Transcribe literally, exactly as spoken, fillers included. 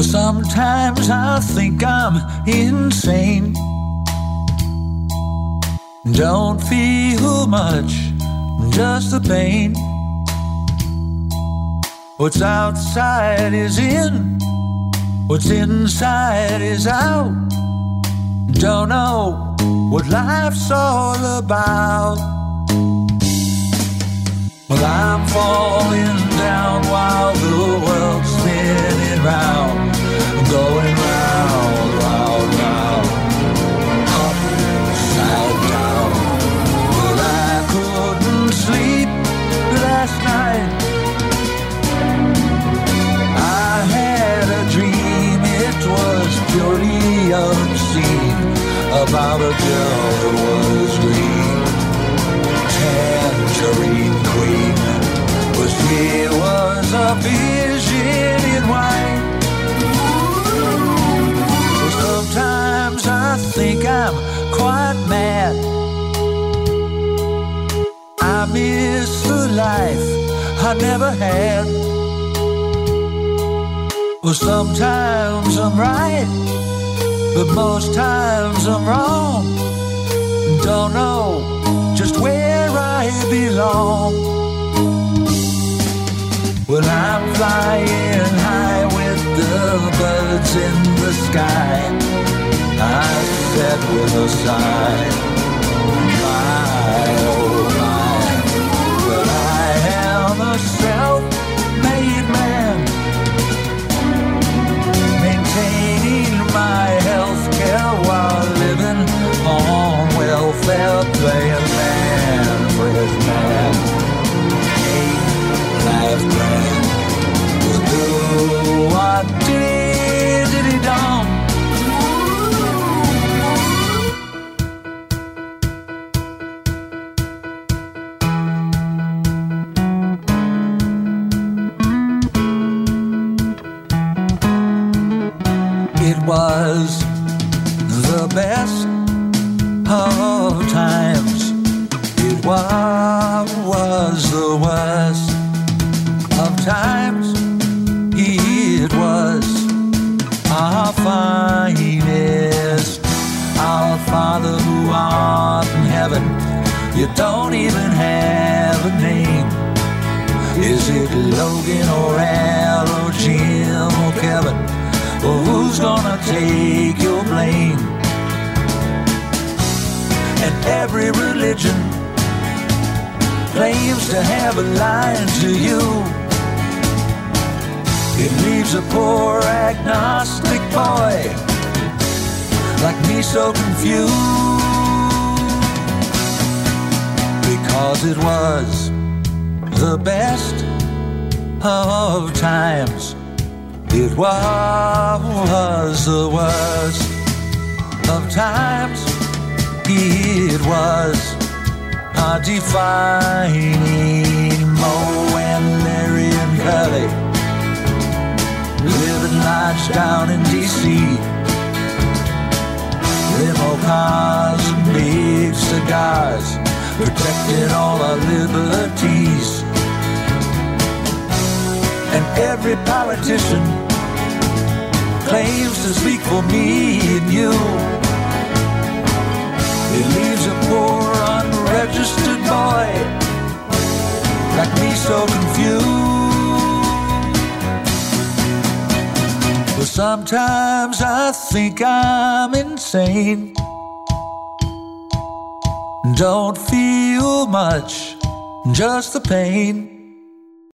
Sometimes I think I'm insane. Don't feel much, just the pain. What's outside is in, what's inside is out. Don't know what life's all about. Well, I'm falling down while the world's spinning round, going round, round, round, upside down. Well, I couldn't sleep last night. I had a dream, it was purely obscene, about a girl who was green, tangerine queen. Well, she was a vision in white. Well, sometimes I think I'm quite mad. I miss the life I never had. Well, sometimes I'm right, but most times I'm wrong. Don't know just where I belong. Well, I'm flying high with the birds in the sky. I said with a sigh, my, oh my. Well, I am a self-made man, maintaining my health care while living on welfare, playing man for his man. Ain't life grand? Well, do what did did he done? It was the best of times. It was, was the worst of times. It was our finest. Our Father who art in heaven, you don't even have a name. Is it Logan or Al or Jim or Kevin? Well, who's gonna take your blame? And every religion claims to have a line to you. It leaves a poor agnostic boy like me so confused, because it was the best of times. It was the worst of times. It was our defining Moe and Larry and Curly, living lives down in D C Limo cars and big cigars, protecting all our liberties. And every politician claims to speak for me and you. It leaves a poor unregistered boy like me so confused. But sometimes I think I'm insane. Don't feel much, just the pain.